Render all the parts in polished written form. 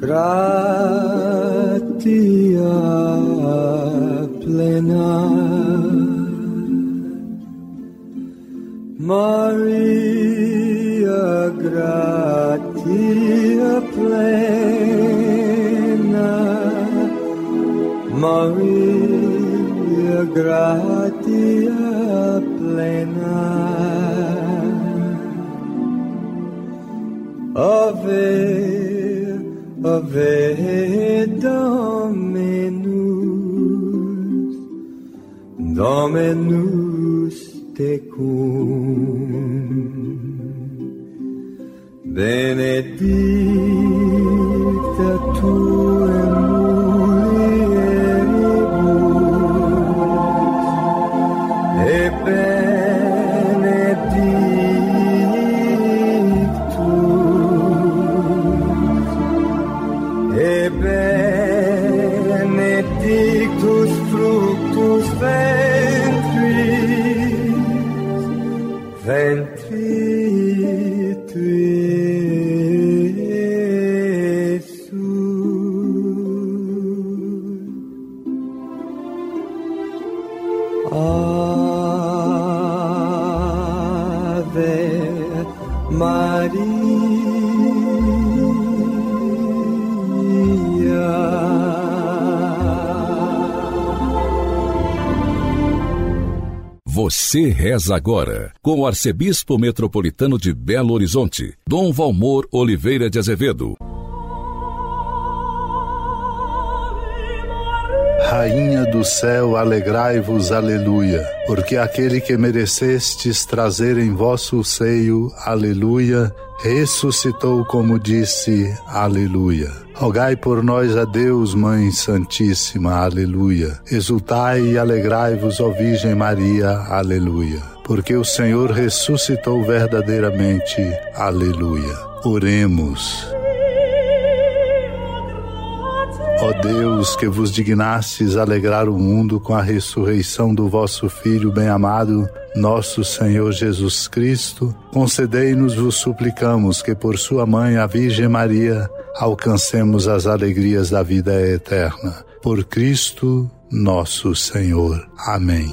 gratia plena, Maria gratia plena, Maria gratia plena, Ave, Ave Dominus, Dominus tecum, benedicta tu in mulieribus, et benedictus fructus ventris tui, Iesus. Ave Maria. Você reza agora com o arcebispo metropolitano de Belo Horizonte, Dom Valmor Oliveira de Azevedo. Rainha do céu, alegrai-vos, aleluia, porque aquele que merecestes trazer em vosso seio, aleluia, ressuscitou como disse, aleluia. Rogai por nós a Deus, Mãe Santíssima, aleluia. Exultai e alegrai-vos, ó Virgem Maria, aleluia. Porque o Senhor ressuscitou verdadeiramente, aleluia. Oremos. Ó Deus, que vos dignastes alegrar o mundo com a ressurreição do vosso Filho bem-amado, nosso Senhor Jesus Cristo, concedei-nos, vos suplicamos, que por sua mãe, a Virgem Maria, alcancemos as alegrias da vida eterna. Por Cristo, nosso Senhor. Amém.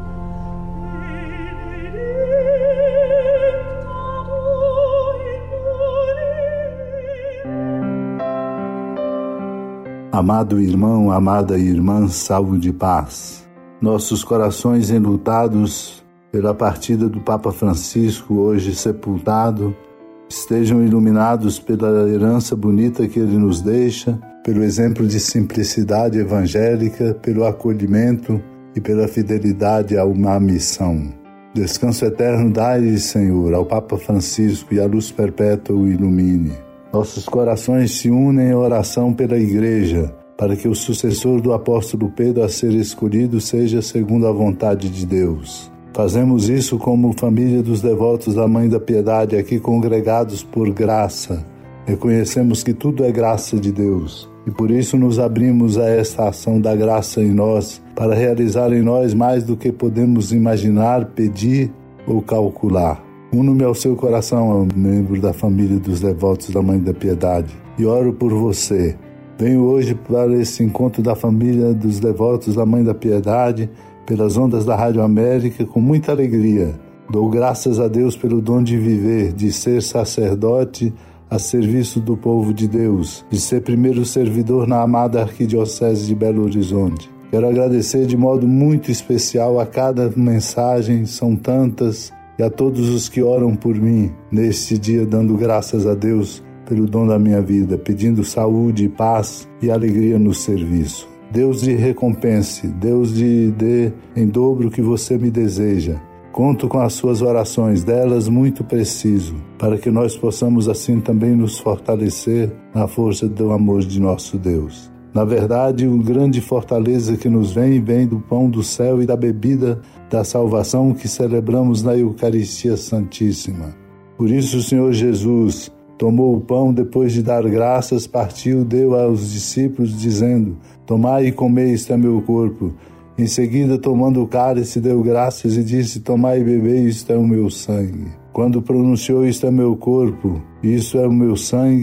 Amado irmão, amada irmã, saúde e paz. Nossos corações enlutados pela partida do Papa Francisco, hoje sepultado, estejam iluminados pela herança bonita que ele nos deixa, pelo exemplo de simplicidade evangélica, pelo acolhimento e pela fidelidade a uma missão. Descanso eterno dai, Senhor, ao Papa Francisco, e a luz perpétua o ilumine. Nossos corações se unem em oração pela Igreja, para que o sucessor do apóstolo Pedro a ser escolhido seja segundo a vontade de Deus. Fazemos isso como família dos devotos da Mãe da Piedade, aqui congregados por graça. Reconhecemos que tudo é graça de Deus, e por isso nos abrimos a esta ação da graça em nós, para realizar em nós mais do que podemos imaginar, pedir ou calcular. Uno-me ao seu coração, ao membro da família dos devotos da Mãe da Piedade, e oro por você. Venho hoje para esse encontro da família dos devotos da Mãe da Piedade, pelas ondas da Rádio América, com muita alegria. Dou graças a Deus pelo dom de viver, de ser sacerdote a serviço do povo de Deus, de ser primeiro servidor na amada Arquidiocese de Belo Horizonte. Quero agradecer de modo muito especial a cada mensagem, são tantas, e a todos os que oram por mim neste dia, dando graças a Deus pelo dom da minha vida, pedindo saúde, paz e alegria no serviço. Deus lhe recompense, Deus lhe dê em dobro o que você me deseja. Conto com as suas orações, delas muito preciso, para que nós possamos assim também nos fortalecer na força do amor de nosso Deus. Na verdade, uma grande fortaleza que nos vem do pão do céu e da bebida da salvação que celebramos na Eucaristia Santíssima. Por isso o Senhor Jesus tomou o pão, depois de dar graças, partiu, deu aos discípulos, dizendo: tomai e comei, isto é meu corpo. Em seguida, tomando o cálice, deu graças e disse: tomai e bebei, isto é o meu sangue. Quando pronunciou: isto é meu corpo, isso é o meu sangue,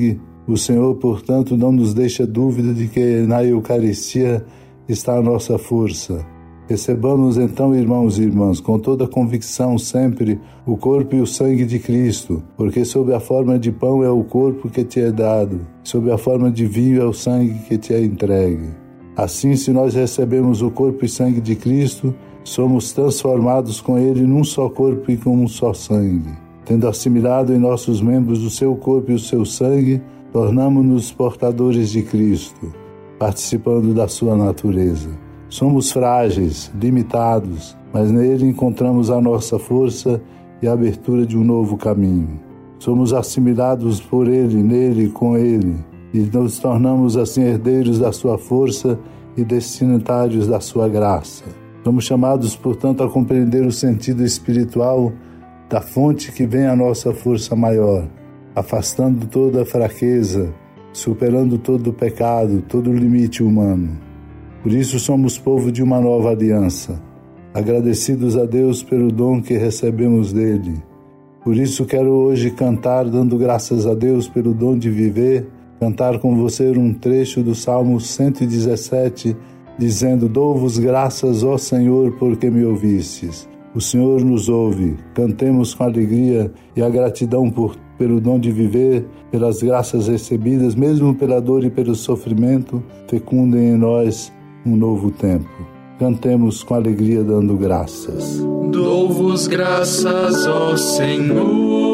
O Senhor, portanto, não nos deixa dúvida de que na Eucaristia está a nossa força. Recebamos então, irmãos e irmãs, com toda a convicção sempre, o corpo e o sangue de Cristo, porque sob a forma de pão é o corpo que te é dado, sob a forma de vinho é o sangue que te é entregue. Assim, se nós recebemos o corpo e sangue de Cristo, somos transformados com Ele num só corpo e com um só sangue. Tendo assimilado em nossos membros o seu corpo e o seu sangue, tornamo-nos portadores de Cristo, participando da sua natureza. Somos frágeis, limitados, mas nele encontramos a nossa força e a abertura de um novo caminho. Somos assimilados por ele, nele, com ele, e nos tornamos assim herdeiros da sua força e destinatários da sua graça. Somos chamados, portanto, a compreender o sentido espiritual da fonte que vem a nossa força maior, afastando toda a fraqueza, superando todo o pecado, todo o limite humano. Por isso somos povo de uma nova aliança, agradecidos a Deus pelo dom que recebemos dele. Por isso quero hoje cantar, dando graças a Deus pelo dom de viver, cantar com você um trecho do Salmo 117, dizendo: Dou-vos graças, ó Senhor, porque me ouvistes. O Senhor nos ouve, cantemos com alegria e a gratidão pelo dom de viver, pelas graças recebidas, mesmo pela dor e pelo sofrimento, fecundem em nós um novo tempo. Cantemos com alegria dando graças. Dou-vos graças, ó Senhor,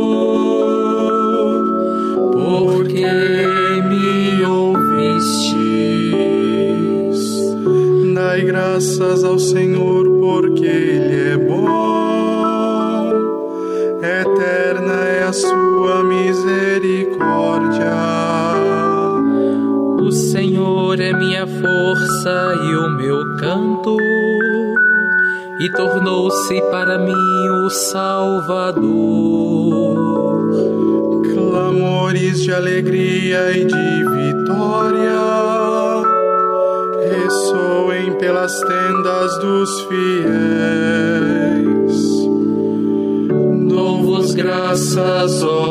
porque me ouvistes. Dai graças ao Senhor, porque Ele é bom. Eterna é a sua misericórdia. O Senhor é minha força e o meu canto, e tornou-se para mim o Salvador. Clamores de alegria e de vitória ressoem pelas tendas dos fiéis. Dou-vos graças, ó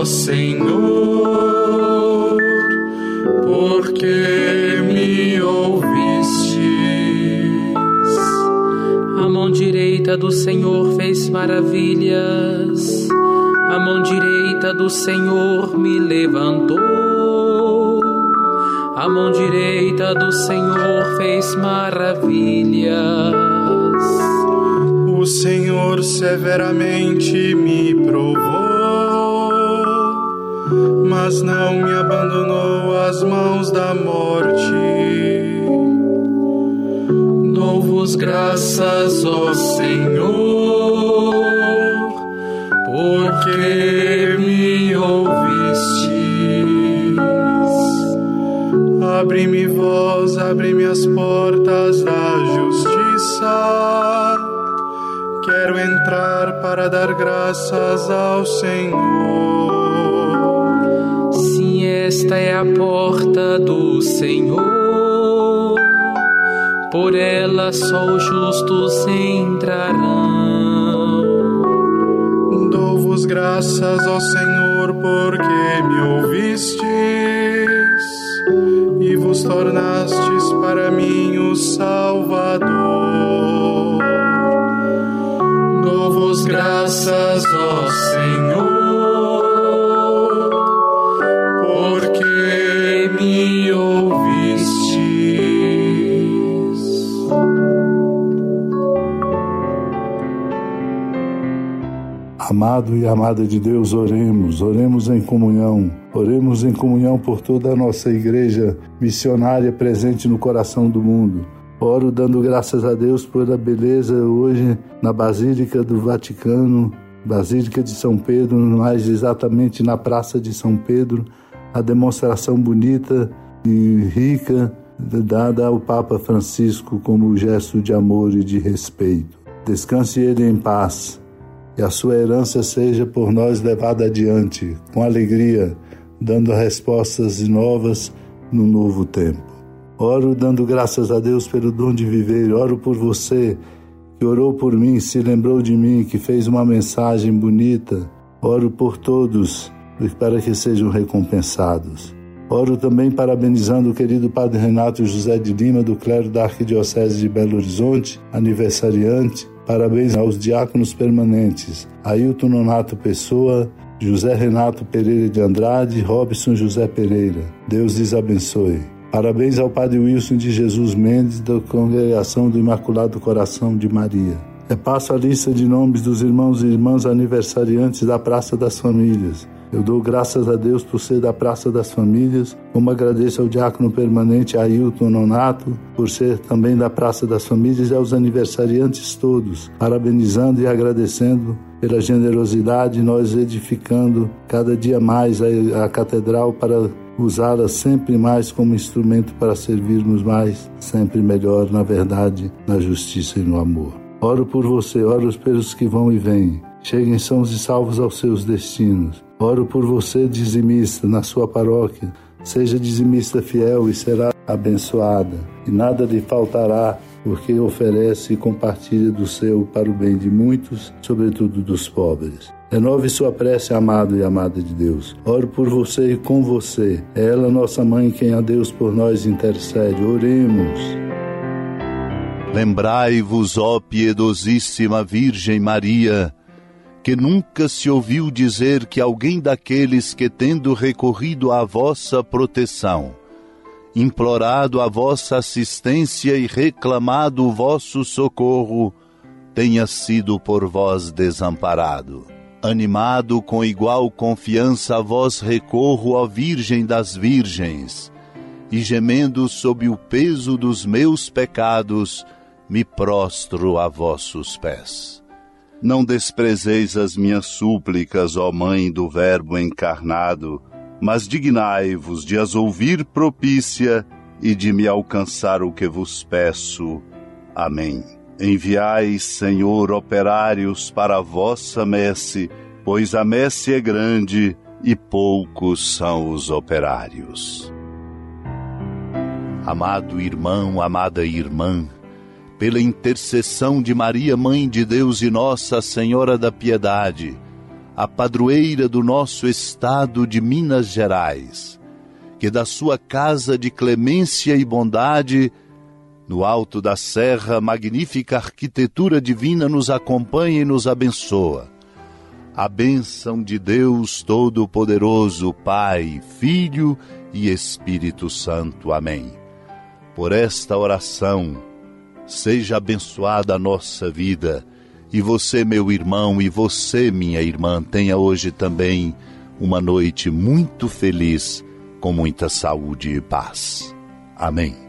Senhor, porque me ouvistes. A mão direita do Senhor fez maravilhas, a mão direita do Senhor me levantou. A mão direita do Senhor fez maravilhas. O Senhor severamente me provou, mas não me abandonou às mãos da morte. Dou-vos graças, ó Senhor, porque me ouvistes. Abre-me vós, abre-me as portas da justiça. Quero entrar para dar graças ao Senhor. Sim, esta é a porta do Senhor, por ela só os justos entrarão. Dou-vos graças, ó Senhor, porque me ouvistes e vos tornastes para mim o Salvador. Dou-vos graças, ó Senhor, porque me ouvistes. Amado e amada de Deus, oremos em comunhão por toda a nossa igreja missionária presente no coração do mundo. Oro dando graças a Deus pela beleza hoje na Basílica do Vaticano, Basílica de São Pedro, mais exatamente na Praça de São Pedro, a demonstração bonita e rica dada ao Papa Francisco como gesto de amor e de respeito. Descanse ele em paz e a sua herança seja por nós levada adiante, com alegria, dando respostas novas no novo tempo. Oro dando graças a Deus pelo dom de viver. Oro por você que orou por mim, se lembrou de mim, que fez uma mensagem bonita. Oro por todos para que sejam recompensados. Oro também parabenizando o querido Padre Renato José de Lima, do clero da Arquidiocese de Belo Horizonte, aniversariante. Parabéns aos diáconos permanentes, Ailton Nonato Pessoa, José Renato Pereira de Andrade, Robson José Pereira. Deus lhes abençoe. Parabéns ao Padre Wilson de Jesus Mendes, da Congregação do Imaculado Coração de Maria. Repasso a lista de nomes dos irmãos e irmãs aniversariantes da Praça das Famílias. Eu dou graças a Deus por ser da Praça das Famílias, como agradeço ao diácono permanente Ailton Nonato, por ser também da Praça das Famílias, e aos aniversariantes todos, parabenizando e agradecendo pela generosidade, nós edificando cada dia mais a Catedral para usá-la sempre mais como instrumento para servirmos mais, sempre melhor, na verdade, na justiça e no amor. Oro por você, oro pelos que vão e vêm. Cheguem sãos e salvos aos seus destinos. Oro por você, dizimista, na sua paróquia. Seja dizimista fiel e será abençoada. E nada lhe faltará, porque oferece e compartilha do seu para o bem de muitos, sobretudo dos pobres. Renove sua prece, amado e amada de Deus. Oro por você e com você. É ela, nossa mãe, quem a Deus por nós intercede. Oremos. Lembrai-vos, ó piedosíssima Virgem Maria, que nunca se ouviu dizer que alguém daqueles que, tendo recorrido à vossa proteção, implorado a vossa assistência e reclamado o vosso socorro, tenha sido por vós desamparado. Animado com igual confiança a vós recorro, ó Virgem das Virgens, e gemendo sob o peso dos meus pecados, me prostro a vossos pés. Não desprezeis as minhas súplicas, ó Mãe do Verbo encarnado, mas dignai-vos de as ouvir propícia e de me alcançar o que vos peço. Amém. Enviai, Senhor, operários para a vossa messe, pois a messe é grande e poucos são os operários. Amado irmão, amada irmã, pela intercessão de Maria, Mãe de Deus e Nossa Senhora da Piedade, a padroeira do nosso estado de Minas Gerais, que da sua casa de clemência e bondade, no alto da serra, magnífica arquitetura divina nos acompanha e nos abençoa. A bênção de Deus Todo-Poderoso, Pai, Filho e Espírito Santo. Amém. Por esta oração, seja abençoada a nossa vida, e você, meu irmão, e você, minha irmã, tenha hoje também uma noite muito feliz, com muita saúde e paz. Amém.